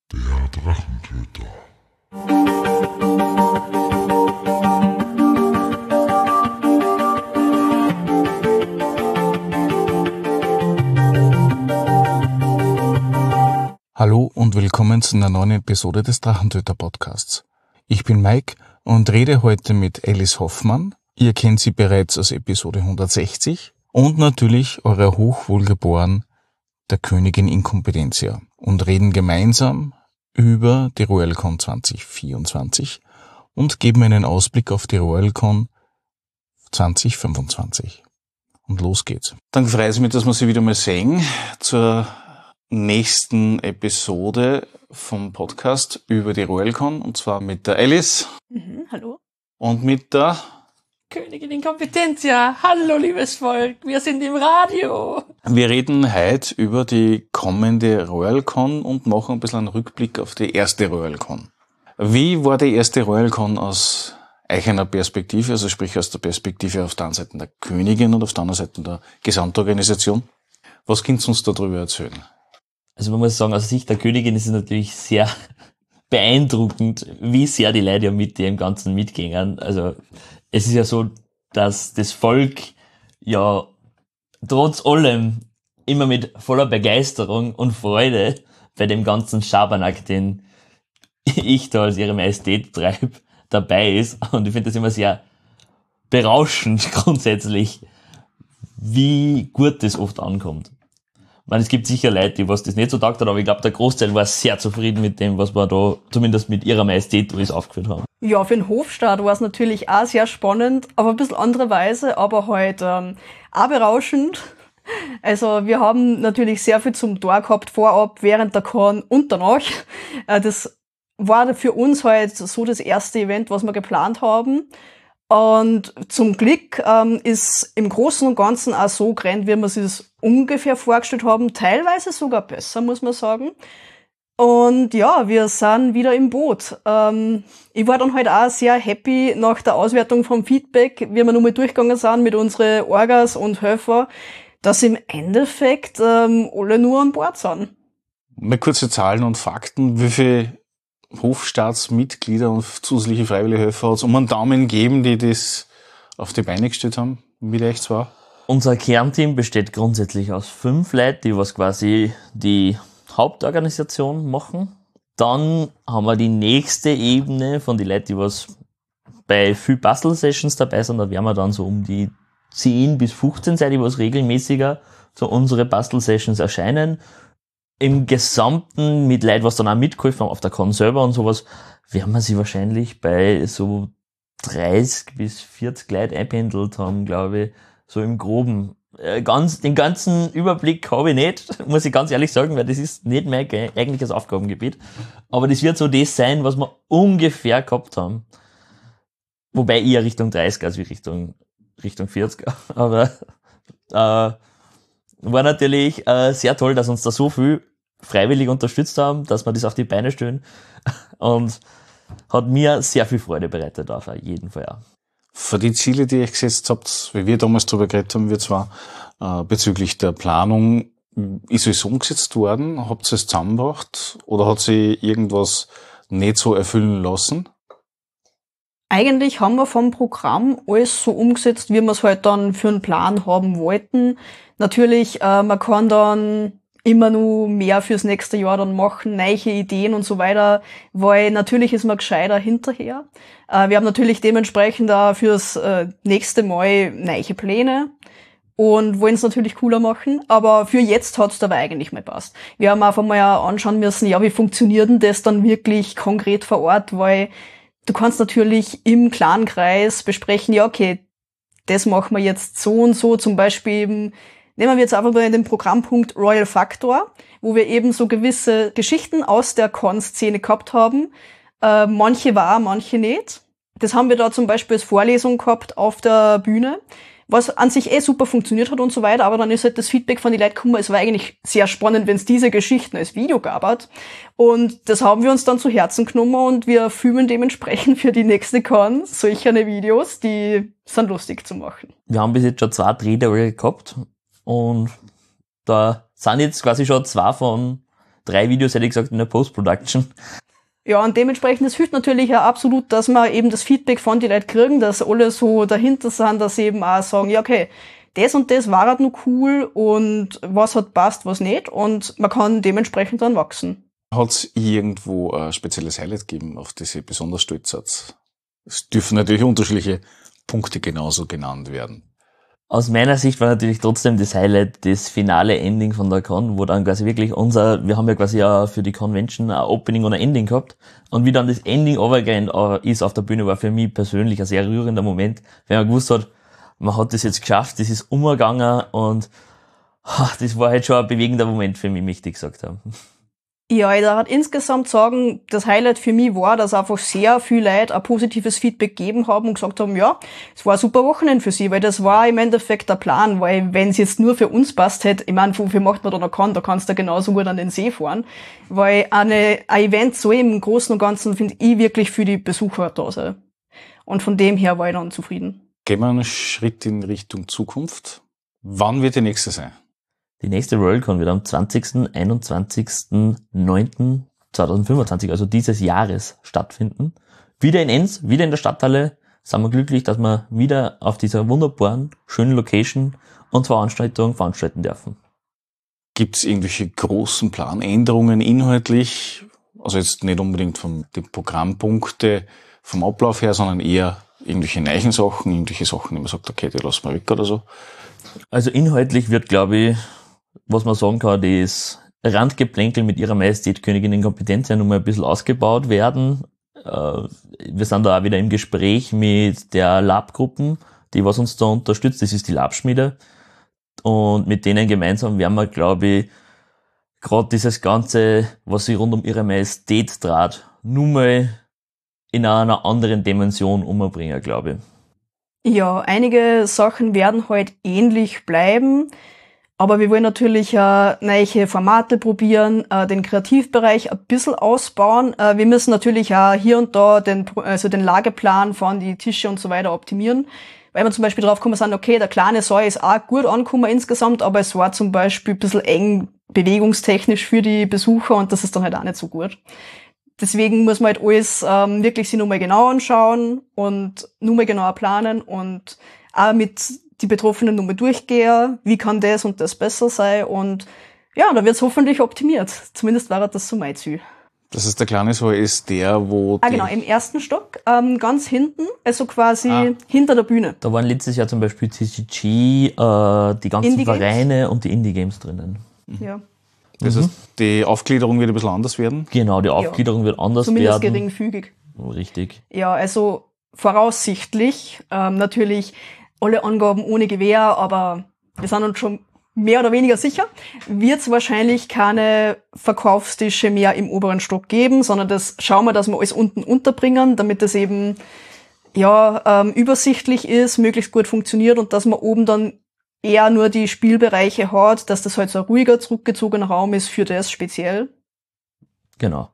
Der Drachentöter. Hallo und willkommen zu einer neuen Episode des Drachentöter Podcasts. Ich bin Mike und rede heute mit Alice Hoffmann. Ihr kennt sie bereits aus Episode 160 und natürlich eure Hochwohlgeboren, der Königin Incompetencia, und reden gemeinsam über die RoyalCon 2024 und geben einen Ausblick auf die RoyalCon 2025. Und los geht's. Dann freut es mich, dass wir Sie wieder mal sehen zur nächsten Episode vom Podcast über die RoyalCon, und zwar mit der Alice. Hallo. Und mit der Königin Incompetencia. Hallo, liebes Volk. Wir sind im Radio. Wir reden heute über die kommende RoyalCon und machen ein bisschen einen Rückblick auf die erste RoyalCon. Wie war die erste RoyalCon aus eigener Perspektive, also sprich aus der Perspektive auf der einen Seite der Königin und auf der anderen Seite der Gesamtorganisation? Was könnt ihr uns darüber erzählen? Also man muss sagen, aus Sicht der Königin ist es natürlich sehr beeindruckend, wie sehr die Leute ja mit dem Ganzen mitgehen. Also es ist ja so, dass das Volk ja trotz allem immer mit voller Begeisterung und Freude bei dem ganzen Schabernack, den ich da als ihre Majestät treibe, dabei ist. Und ich finde das immer sehr berauschend grundsätzlich, wie gut das oft ankommt. Ich meine, es gibt sicher Leute, die was das nicht so taugt hat, aber ich glaube, der Großteil war sehr zufrieden mit dem, was wir da zumindest mit ihrer Majestät alles aufgeführt haben. Ja, für den Hofstaat war es natürlich auch sehr spannend, aber ein bisschen andere Weise, aber halt auch berauschend. Also wir haben natürlich sehr viel zum Tor gehabt, vorab, während der Con und danach. Das war für uns halt so das erste Event, was wir geplant haben. Und zum Glück ist im Großen und Ganzen auch so gerannt, wie wir sich das ungefähr vorgestellt haben. Teilweise sogar besser, muss man sagen. Und ja, wir sind wieder im Boot. Ich war dann halt auch sehr happy nach der Auswertung vom Feedback, wie wir nochmal durchgegangen sind mit unseren Orgas und Helfer, dass im Endeffekt alle nur an Bord sind. Mal kurze Zahlen und Fakten. Wie viele Hofstaatsmitglieder und zusätzliche freiwillige Helfer hat es um einen Daumen geben, die das auf die Beine gestellt haben, mit euch zwar? Unser Kernteam besteht grundsätzlich aus 5 Leuten, die was quasi die Hauptorganisation machen. Dann haben wir die nächste Ebene von den Leuten, die was bei viel Bastel-Sessions dabei sind. Da werden wir dann so um die 10 bis 15 sein, die was regelmäßiger zu unsere Bastel-Sessions erscheinen. Im Gesamten mit Leuten, was dann auch mitgeholfen haben auf der Con selber und sowas, werden wir sie wahrscheinlich bei so 30 bis 40 Leuten eingependelt haben, glaube ich, so im Groben. Den ganzen Überblick habe ich nicht, muss ich ganz ehrlich sagen, weil das ist nicht mein eigentliches Aufgabengebiet. Aber das wird so das sein, was wir ungefähr gehabt haben. Wobei eher Richtung 30, also Richtung 40. Aber war natürlich sehr toll, dass uns da so viel freiwillig unterstützt haben, dass wir das auf die Beine stellen. Und hat mir sehr viel Freude bereitet, auf jeden Fall auch. Für die Ziele, die ihr gesetzt habt, wie wir damals darüber geredet haben, wir zwar, bezüglich der Planung, ist es umgesetzt worden? Habt ihr es zusammengebracht? Oder hat sie irgendwas nicht so erfüllen lassen? Eigentlich haben wir vom Programm alles so umgesetzt, wie wir es halt dann für einen Plan haben wollten. Natürlich, man kann dann immer nur mehr fürs nächste Jahr dann machen, neue Ideen und so weiter, weil natürlich ist man gescheiter hinterher. Wir haben natürlich dementsprechend auch fürs nächste Mal neue Pläne und wollen es natürlich cooler machen, aber für jetzt hat es dabei eigentlich mal passt. Wir haben einfach mal anschauen müssen, ja, wie funktioniert denn das dann wirklich konkret vor Ort, weil du kannst natürlich im kleinen Kreis besprechen, ja, okay, das machen wir jetzt so und so, zum Beispiel eben, nehmen wir jetzt einfach mal den Programmpunkt Royal Factor, wo wir eben so gewisse Geschichten aus der Con-Szene gehabt haben. Manche wahr, manche nicht. Das haben wir da zum Beispiel als Vorlesung gehabt auf der Bühne, was an sich super funktioniert hat und so weiter, aber dann ist halt das Feedback von den Leuten gekommen, es war eigentlich sehr spannend, wenn es diese Geschichten als Video gab hat. Und das haben wir uns dann zu Herzen genommen und wir filmen dementsprechend für die nächste Con solche Videos, die sind lustig zu machen. Wir haben bis jetzt schon 2 Drehtage gehabt und da sind jetzt quasi schon 2 von 3 Videos, hätte ich gesagt, in der Post-Production. Ja, und dementsprechend, es hilft natürlich auch absolut, dass wir eben das Feedback von den Leuten kriegen, dass alle so dahinter sind, dass sie eben auch sagen, ja, okay, das und das war halt noch cool und was hat passt, was nicht, und man kann dementsprechend dann wachsen. Hat es irgendwo ein spezielles Highlight gegeben, auf das ihr besonders stolz seid? Es dürfen natürlich unterschiedliche Punkte genauso genannt werden. Aus meiner Sicht war natürlich trotzdem das Highlight das finale Ending von der Con, wo dann quasi wirklich wir haben ja quasi ja für die Convention ein Opening und ein Ending gehabt, und wie dann das Ending overgegangen ist auf der Bühne, war für mich persönlich ein sehr rührender Moment, wenn man gewusst hat, man hat das jetzt geschafft, das ist umgegangen, und das war halt schon ein bewegender Moment für mich, möchte ich gesagt haben. Ja, ich darf insgesamt sagen, das Highlight für mich war, dass einfach sehr viele Leute ein positives Feedback gegeben haben und gesagt haben, ja, es war ein super Wochenende für sie, weil das war im Endeffekt der Plan, weil wenn es jetzt nur für uns passt hätte, ich meine, wofür macht man da noch Con, da kannst du genauso gut an den See fahren, weil ein Event so im Großen und Ganzen finde ich wirklich für die Besucher da sein. Und von dem her war ich dann zufrieden. Gehen wir einen Schritt in Richtung Zukunft. Wann wird die nächste sein? Die nächste RoyalCon wird am 20. 21.09.2025, also dieses Jahres, stattfinden. Wieder in Enns, wieder in der Stadthalle. Sind wir glücklich, dass wir wieder auf dieser wunderbaren, schönen Location und Veranstaltung veranstalten dürfen. Gibt es irgendwelche großen Planänderungen inhaltlich? Also jetzt nicht unbedingt von den Programmpunkte vom Ablauf her, sondern eher irgendwelche neuen Sachen, irgendwelche Sachen, die man sagt, okay, die lassen wir weg oder so. Also inhaltlich wird, glaube ich, was man sagen kann, das Randgeplänkel mit ihrer Majestät Königin in Kompetenz ja nochmal ein bisschen ausgebaut werden. Wir sind da auch wieder im Gespräch mit der Lab-Gruppen, die was uns da unterstützt. Das ist die Lab-Schmiede. Und mit denen gemeinsam werden wir, glaube ich, gerade dieses Ganze, was sie rund um ihre Majestät trat, nur mal in einer anderen Dimension umbringen, glaube ich. Ja, einige Sachen werden halt ähnlich bleiben, aber wir wollen natürlich neue Formate probieren, den Kreativbereich ein bisschen ausbauen. Wir müssen natürlich auch hier und da den Lageplan von die Tische und so weiter optimieren, weil wir zum Beispiel drauf kommen sind, okay, der kleine Saal ist auch gut angekommen insgesamt, aber es war zum Beispiel ein bisschen eng bewegungstechnisch für die Besucher, und das ist dann halt auch nicht so gut. Deswegen muss man halt alles wirklich sich nochmal genau anschauen und nochmal genauer planen und auch mit die Betroffenen nochmal durchgehen, wie kann das und das besser sein, und ja, da wird es hoffentlich optimiert. Zumindest war das so mein Ziel. Das ist der kleine Saal, ist der, wo... Genau, im ersten Stock, ganz hinten, also quasi hinter der Bühne. Da waren letztes Jahr zum Beispiel TCG, die ganzen Indie Vereine Games. und die Indie-Games drinnen. Ja. Das heißt, die Aufgliederung wird ein bisschen anders werden? Genau, die Aufgliederung wird anders Zumindest werden. geringfügig. Richtig. Ja, also voraussichtlich, natürlich alle Angaben ohne Gewähr, aber wir sind uns schon mehr oder weniger sicher, wird es wahrscheinlich keine Verkaufstische mehr im oberen Stock geben, sondern das schauen wir, dass wir alles unten unterbringen, damit es eben übersichtlich ist, möglichst gut funktioniert, und dass man oben dann eher nur die Spielbereiche hat, dass das halt so ein ruhiger, zurückgezogener Raum ist für das speziell. Genau.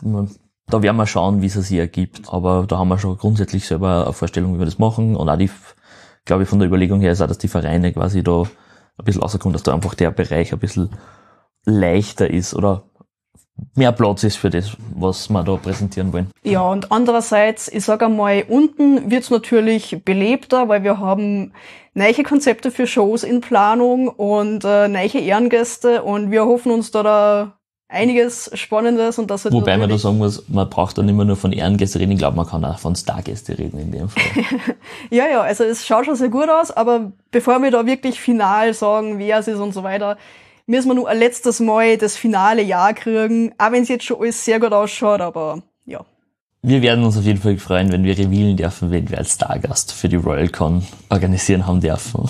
Da werden wir schauen, wie es sich ergibt, aber da haben wir schon grundsätzlich selber eine Vorstellung, wie wir das machen, und auch glaube ich, von der Überlegung her ist auch, dass die Vereine quasi da ein bisschen rauskommen, dass da einfach der Bereich ein bisschen leichter ist oder mehr Platz ist für das, was wir da präsentieren wollen. Ja, und andererseits, ich sage einmal, unten wird's natürlich belebter, weil wir haben neue Konzepte für Shows in Planung und neue Ehrengäste, und wir hoffen uns da einiges Spannendes. Und das Wobei man da sagen muss, man braucht dann immer nur von Ehrengäste reden, ich glaube, man kann auch von Stargäste reden in dem Fall. Ja, also es schaut schon sehr gut aus, aber bevor wir da wirklich final sagen, wer es ist und so weiter, müssen wir nur ein letztes Mal das finale Jahr kriegen, auch wenn es jetzt schon alles sehr gut ausschaut, aber ja. Wir werden uns auf jeden Fall freuen, wenn wir revealen dürfen, wen wir als Stargast für die RoyalCon organisieren haben dürfen.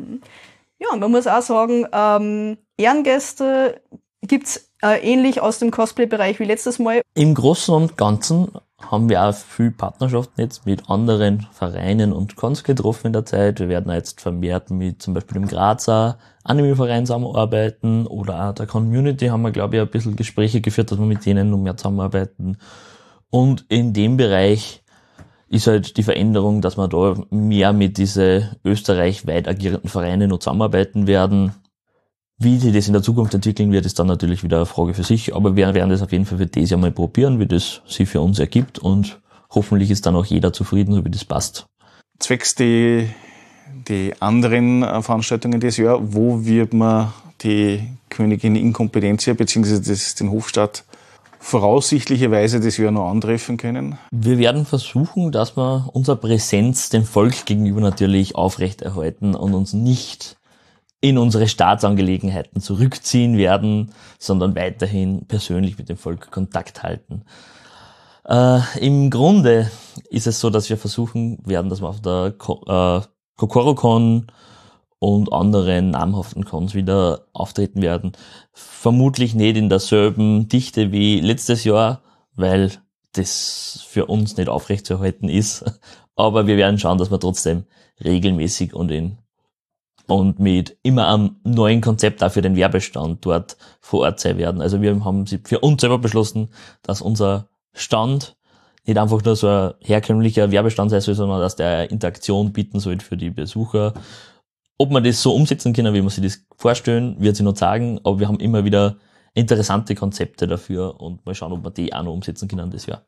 Ja, und man muss auch sagen, Ehrengäste gibt's ähnlich aus dem Cosplay-Bereich wie letztes Mal. Im Großen und Ganzen haben wir auch viel Partnerschaften jetzt mit anderen Vereinen und Cons getroffen in der Zeit. Wir werden jetzt vermehrt mit zum Beispiel dem Grazer Anime-Verein zusammenarbeiten, oder auch der Community haben wir, glaube ich, ein bisschen Gespräche geführt, dass wir mit denen noch mehr zusammenarbeiten. Und in dem Bereich ist halt die Veränderung, dass wir da mehr mit diese österreichweit agierenden Vereinen noch zusammenarbeiten werden. Wie sich das in der Zukunft entwickeln wird, ist dann natürlich wieder eine Frage für sich, aber wir werden das auf jeden Fall für dieses Jahr mal probieren, wie das sich für uns ergibt und hoffentlich ist dann auch jeder zufrieden, so wie das passt. Zwecks die anderen Veranstaltungen dieses Jahr, wo wird man die Königin Inkompetentia bzw. den Hofstaat voraussichtlicherweise das Jahr noch antreffen können? Wir werden versuchen, dass wir unsere Präsenz dem Volk gegenüber natürlich aufrechterhalten und uns nicht in unsere Staatsangelegenheiten zurückziehen werden, sondern weiterhin persönlich mit dem Volk Kontakt halten. Im Grunde ist es so, dass wir versuchen werden, dass wir auf der KokoroCon und anderen namhaften Cons wieder auftreten werden. Vermutlich nicht in derselben Dichte wie letztes Jahr, weil das für uns nicht aufrechtzuerhalten ist. Aber wir werden schauen, dass wir trotzdem regelmäßig und mit immer einem neuen Konzept auch für den Werbestand dort vor Ort sein werden. Also wir haben für uns selber beschlossen, dass unser Stand nicht einfach nur so ein herkömmlicher Werbestand sein soll, sondern dass der Interaktion bieten soll für die Besucher. Ob wir das so umsetzen können, wie wir sich das vorstellen, wird sich noch zeigen, aber wir haben immer wieder interessante Konzepte dafür und mal schauen, ob wir die auch noch umsetzen können das Jahr.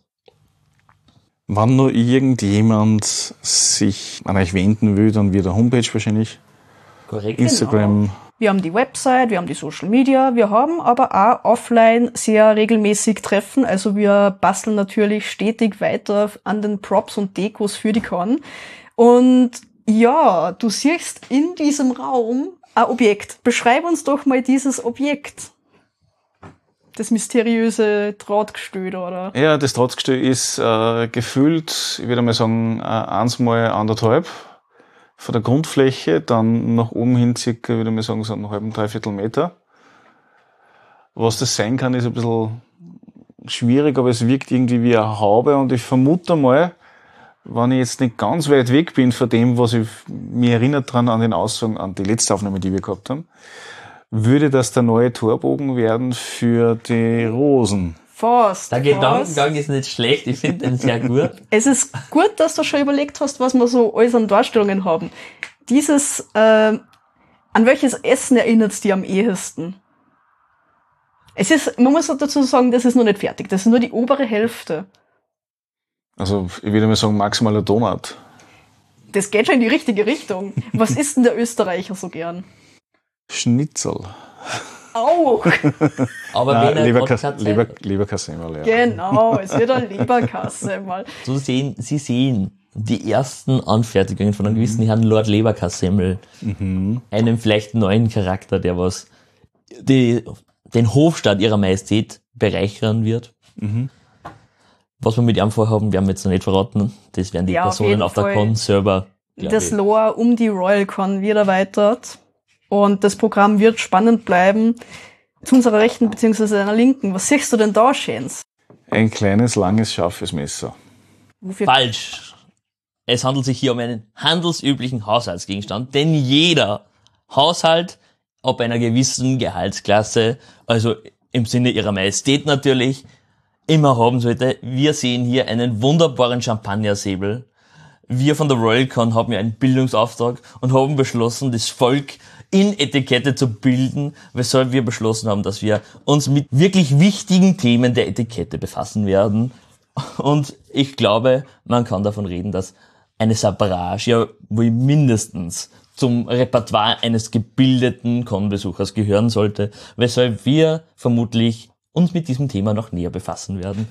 Wann nur irgendjemand sich an euch wenden will, dann via der Homepage wahrscheinlich. Korrekt. Instagram. Genau. Wir haben die Website, wir haben die Social Media, wir haben aber auch offline sehr regelmäßig Treffen. Also wir basteln natürlich stetig weiter an den Props und Dekos für die Con. Und ja, du siehst in diesem Raum ein Objekt. Beschreib uns doch mal dieses Objekt. Das mysteriöse Drahtgestell, oder? Ja, das Drahtgestell ist gefüllt, ich würde mal sagen, 1x1,5 von der Grundfläche, dann nach oben hin circa, würde ich mal sagen, so einen halben, dreiviertel Meter. Was das sein kann, ist ein bisschen schwierig, aber es wirkt irgendwie wie eine Haube und ich vermute mal, wenn ich jetzt nicht ganz weit weg bin von dem, was ich mich erinnert dran an den Aussagen, an die letzte Aufnahme, die wir gehabt haben, würde das der neue Torbogen werden für die Rosen. Fast. Der Gedankengang ist nicht schlecht, ich finde den sehr gut. Es ist gut, dass du schon überlegt hast, was wir so alles an Darstellungen haben. Dieses, an welches Essen erinnert es dir am ehesten? Es ist, man muss dazu sagen, das ist noch nicht fertig. Das ist nur die obere Hälfte. Also, ich würde mal sagen, maximal ein Donut. Das geht schon in die richtige Richtung. Was isst denn der Österreicher so gern? Schnitzel. Auch! Aber wenn er Leberkassemmel, ja. Genau, es wird eine Leberkasse mal. Sie sehen die ersten Anfertigungen von einem gewissen Herrn Lord Leberkassemmel, einem vielleicht neuen Charakter, der was den Hofstaat ihrer Majestät bereichern wird. Was wir mit ihm vorhaben, werden wir jetzt noch nicht verraten. Das werden die Personen auf der Con selber. Das Lore um die Royal Con wird erweitert. Und das Programm wird spannend bleiben. Zu unserer Rechten bzw. deiner Linken. Was siehst du denn da, Schäns? Ein kleines, langes, scharfes Messer. Wofür? Falsch. Es handelt sich hier um einen handelsüblichen Haushaltsgegenstand, den jeder Haushalt ab einer gewissen Gehaltsklasse, also im Sinne ihrer Majestät natürlich, immer haben sollte. Wir sehen hier einen wunderbaren Champagnersäbel. Wir von der Royal Con haben ja einen Bildungsauftrag und haben beschlossen, das Volk in Etikette zu bilden, weshalb wir beschlossen haben, dass wir uns mit wirklich wichtigen Themen der Etikette befassen werden. Und ich glaube, man kann davon reden, dass eine Sabrage ja wohl mindestens zum Repertoire eines gebildeten Con-Besuchers gehören sollte, weshalb wir vermutlich uns mit diesem Thema noch näher befassen werden.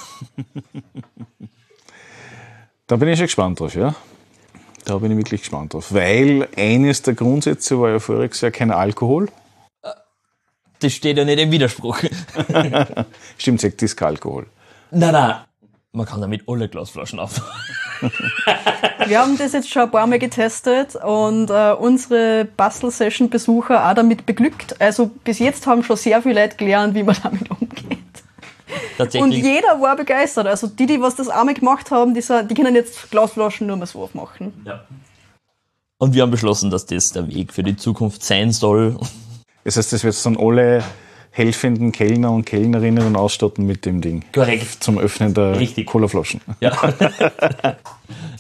Da bin ich schon gespannt drauf, ja. Da bin ich wirklich gespannt drauf. Weil eines der Grundsätze war ja voriges Jahr kein Alkohol. Das steht ja nicht im Widerspruch. Stimmt, sagt, das ist kein Alkohol. Nein. Man kann damit alle Glasflaschen aufmachen. Wir haben das jetzt schon ein paar Mal getestet und unsere Bastel-Session-Besucher auch damit beglückt. Also bis jetzt haben schon sehr viele Leute gelernt, wie man damit umgeht. Und jeder war begeistert. Also die was das einmal gemacht haben, die können jetzt Glasflaschen nur mehr so aufmachen. Ja. Und wir haben beschlossen, dass das der Weg für die Zukunft sein soll. Das heißt, das wird dann alle helfenden Kellner und Kellnerinnen dann ausstatten mit dem Ding. Korrekt. Zum Öffnen der Colaflaschen. Ja.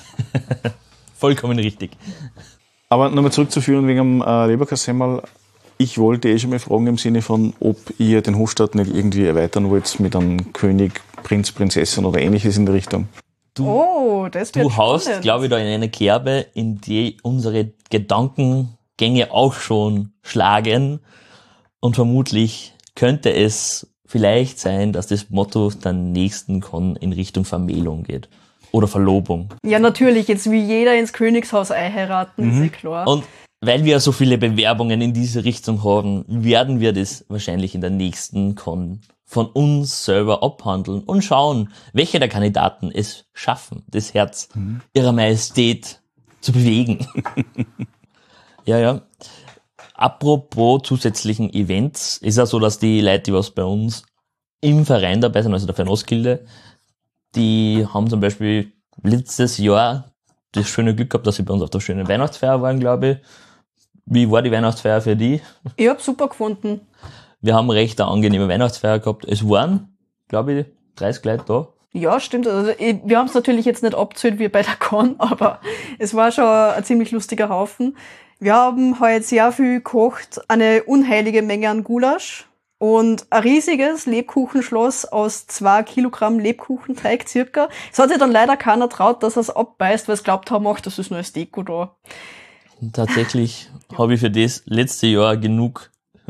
Vollkommen richtig. Aber nochmal zurückzuführen wegen dem Leberkassemmel. Ich wollte schon mal fragen im Sinne von, ob ihr den Hofstaat nicht irgendwie erweitern wollt mit einem König, Prinz, Prinzessin oder ähnliches in der Richtung. Das wird Du haust, spannend. glaube ich, da in eine Kerbe, in die unsere Gedankengänge auch schon schlagen. Und vermutlich könnte es vielleicht sein, dass das Motto der nächsten Con in Richtung Vermählung geht. Oder Verlobung. Ja, natürlich, jetzt wie jeder ins Königshaus einheiraten, ist ja klar. Und weil wir so viele Bewerbungen in diese Richtung haben, werden wir das wahrscheinlich in der nächsten Con von uns selber abhandeln und schauen, welche der Kandidaten es schaffen, das Herz ihrer Majestät zu bewegen. Ja. Apropos zusätzlichen Events, ist ja so, dass die Leute, die was bei uns im Verein dabei sind, also der Fernost-Gilde, die haben zum Beispiel letztes Jahr das schöne Glück gehabt, dass sie bei uns auf der schönen Weihnachtsfeier waren, glaube ich. Wie war die Weihnachtsfeier für die? Ich hab's super gefunden. Wir haben recht eine angenehme Weihnachtsfeier gehabt. Es waren, glaube ich, 30 Leute da. Ja, stimmt. Also, wir haben es natürlich jetzt nicht abgezählt wie bei der Con, aber es war schon ein ziemlich lustiger Haufen. Wir haben heute sehr viel gekocht, eine unheilige Menge an Gulasch und ein riesiges Lebkuchenschloss aus 2 Kilogramm Lebkuchenteig circa. Es hat sich dann leider keiner traut, dass er es abbeißt, weil es glaubt haben, ach, das ist nur als Deko da. Und tatsächlich habe ich für das letzte Jahr genug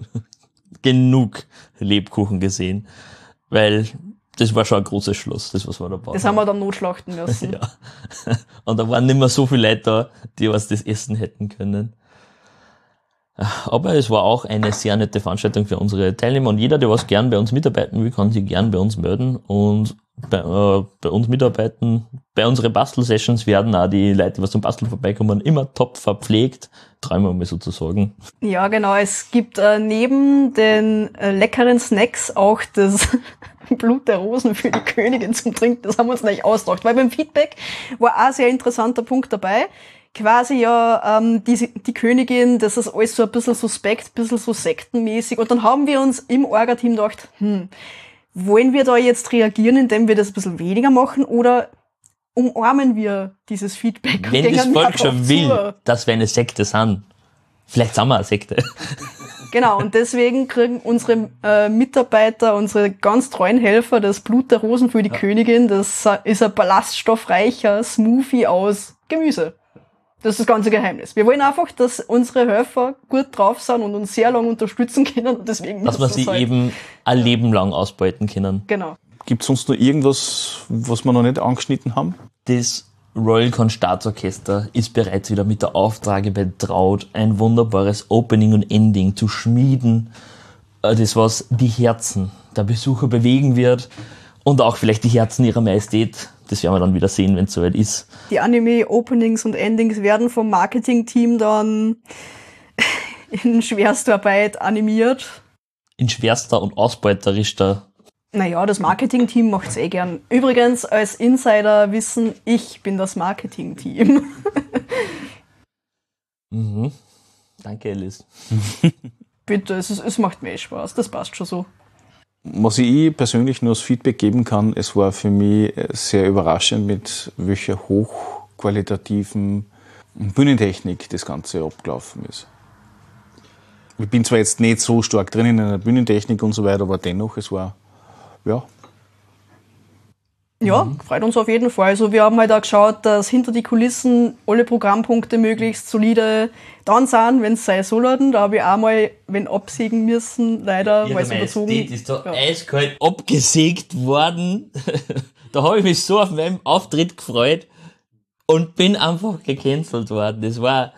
Lebkuchen gesehen, weil das war schon ein großes Schloss, das was wir da bauen. Das haben wir dann notschlachten müssen. Ja. Und da waren nicht mehr so viele Leute da, die was das essen hätten können. Aber es war auch eine sehr nette Veranstaltung für unsere Teilnehmer und jeder, der was gern bei uns mitarbeiten will, kann sich gern bei uns melden und bei uns mitarbeiten. Bei unseren Bastel-Sessions werden auch die Leute, die was zum Basteln vorbeikommen, immer top verpflegt, träumen wir mal sozusagen. Ja, genau. Es gibt neben den leckeren Snacks auch das Blut der Rosen für die Königin zum Trinken. Das haben wir uns nicht ausgedacht, weil beim Feedback war auch ein sehr interessanter Punkt dabei. Quasi ja die Königin, das ist alles so ein bisschen suspekt, ein bisschen so sektenmäßig. Und dann haben wir uns im Orga-Team gedacht, wollen wir da jetzt reagieren, indem wir das ein bisschen weniger machen oder umarmen wir dieses Feedback? Wenn das Volk schon will, dass wir eine Sekte sind, vielleicht sind wir eine Sekte. Genau, und deswegen kriegen unsere Mitarbeiter, unsere ganz treuen Helfer das Blut der Rosen für die Königin. Das ist ein ballaststoffreicher Smoothie aus Gemüse. Das ist das ganze Geheimnis. Wir wollen einfach, dass unsere Helfer gut drauf sind und uns sehr lange unterstützen können. Und deswegen Dass wir sie eben ein Leben lang ausbeuten können. Genau. Gibt es sonst noch irgendwas, was wir noch nicht angeschnitten haben? Das Royal Con Staatsorchester ist bereits wieder mit der Auftrage betraut, ein wunderbares Opening und Ending zu schmieden, das was die Herzen der Besucher bewegen wird und auch vielleicht die Herzen ihrer Majestät. Das werden wir dann wieder sehen, wenn es soweit ist. Die Anime-Openings und Endings werden vom Marketing-Team dann in Schwerstarbeit animiert. In schwerster und ausbeuterischster. Naja, das Marketing-Team macht's eh gern. Übrigens, als Insider wissen, ich bin das Marketing-Team. Danke, Alice. Bitte, es macht mir eh Spaß, das passt schon so. Was ich persönlich nur als Feedback geben kann, es war für mich sehr überraschend, mit welcher hochqualitativen Bühnentechnik das Ganze abgelaufen ist. Ich bin zwar jetzt nicht so stark drin in der Bühnentechnik und so weiter, aber dennoch, es war, ja. Ja, freut uns auf jeden Fall. Also wir haben halt auch geschaut, dass hinter die Kulissen alle Programmpunkte möglichst solide dann sind, wenn es sein soll. Da habe ich auch mal, wenn absägen müssen, leider, weil es überzogen ist da eiskalt abgesägt worden. Da habe ich mich so auf meinen Auftritt gefreut und bin einfach gecancelt worden. Das war...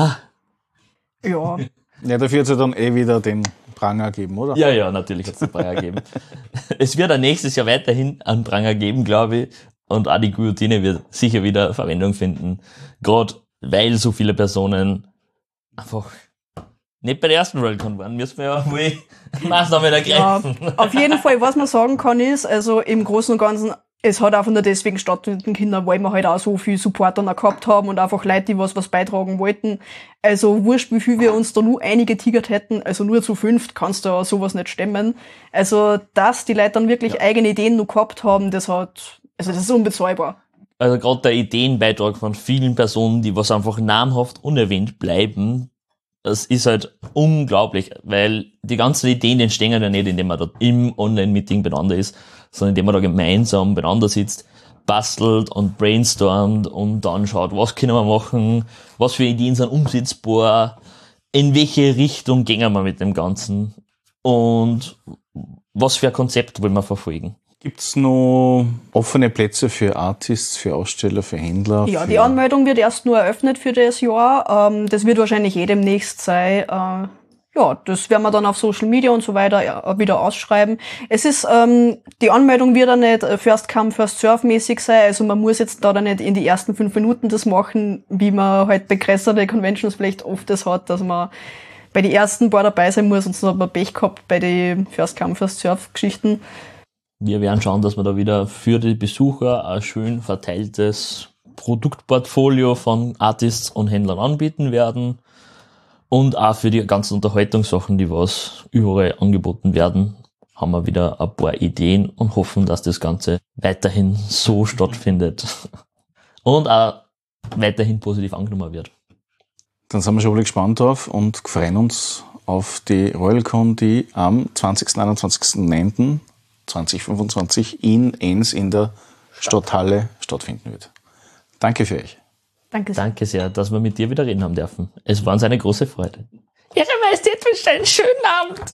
Ja. Ja, dafür hat es ja dann wieder den Pranger geben, oder? Ja, natürlich hat es einen Pranger geben. Es wird auch nächstes Jahr weiterhin einen Pranger geben, glaube ich. Und auch die Guillotine wird sicher wieder Verwendung finden. Gerade weil so viele Personen einfach nicht bei der ersten Worldcon waren, müssen wir ja wohl Maßnahmen ergreifen. Ja, auf jeden Fall, was man sagen kann, ist, also im Großen und Ganzen, es hat einfach nur deswegen stattfinden können, weil wir halt auch so viel Support dann auch gehabt haben und einfach Leute, die was beitragen wollten. Also wurscht, wie viel wir uns da nur einige tigert hätten, also nur zu 5 kannst du sowas nicht stemmen. Also, dass die Leute dann wirklich eigene Ideen noch gehabt haben, das ist unbezahlbar. Also gerade der Ideenbeitrag von vielen Personen, die was einfach namhaft unerwähnt bleiben, das ist halt unglaublich, weil die ganzen Ideen entstehen ja nicht, indem man da im Online-Meeting beieinander ist, sondern indem man da gemeinsam beieinander sitzt, bastelt und brainstormt und dann schaut, was können wir machen, was für Ideen sind umsetzbar, in welche Richtung gehen wir mit dem Ganzen und was für ein Konzept wollen wir verfolgen. Gibt's noch offene Plätze für Artists, für Aussteller, für Händler? Ja, die Anmeldung wird erst nur eröffnet für das Jahr. Das wird wahrscheinlich demnächst sein. Ja, das werden wir dann auf Social Media und so weiter wieder ausschreiben. Es ist, die Anmeldung wird dann nicht First Come, First Serve mäßig sein. Also man muss jetzt da dann nicht in die ersten 5 Minuten das machen, wie man halt bei größeren Conventions vielleicht oft das hat, dass man bei den ersten paar dabei sein muss und sonst hat man Pech gehabt bei den First Come, First Serve Geschichten. Wir werden schauen, dass wir da wieder für die Besucher ein schön verteiltes Produktportfolio von Artists und Händlern anbieten werden und auch für die ganzen Unterhaltungssachen, die was überall angeboten werden, haben wir wieder ein paar Ideen und hoffen, dass das Ganze weiterhin so stattfindet und auch weiterhin positiv angenommen wird. Dann sind wir schon alle gespannt drauf und freuen uns auf die RoyalCon, die am 20. und 21.09. 2025 in Enns in der Stadthalle stattfinden wird. Danke für euch. Danke sehr. Danke sehr, dass wir mit dir wieder reden haben dürfen. Es war uns eine große Freude. Ihre Majestät wünscht einen schönen Abend.